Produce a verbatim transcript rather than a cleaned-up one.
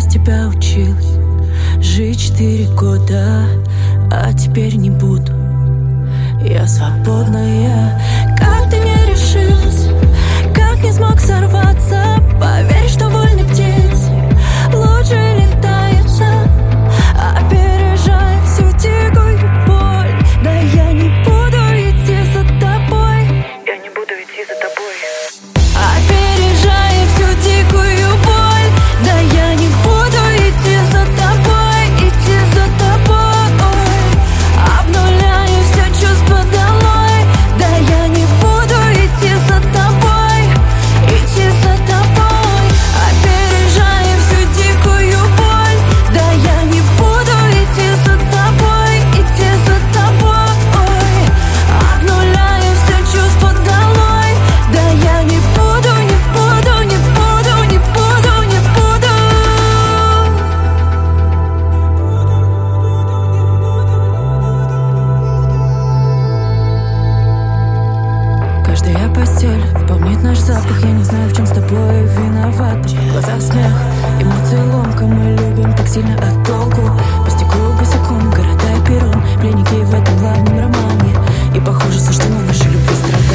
без тебя училась жить четыре года, а теперь не буду. Я свободная. Как ты не решилась, как не смог сорваться? Поверь, что вольной птице лучше летается, опережая всю дикую боль. Да я не буду идти за тобой, я не буду идти за тобой. Опережая всю дикую боль, да я не буду идти за тобой, идти за тобой. Обнуляю все чувства долой, да я не буду идти за тобой, идти за тобой. Опережая всю дикую боль, да я не буду идти за тобой, идти за тобой. Обнуляю все чувства долой, да я не буду, не буду, не буду, не буду, не буду. Каждая постель помнит наш запах. Я не знаю, в чем с тобой виновата. В глазах смех, эмоции ломка. Мы любим так сильно от толку. По стеклу босиком, города и перрон. Пленники в этом главном романе. И похоже, со что мы нашей любви страдаем.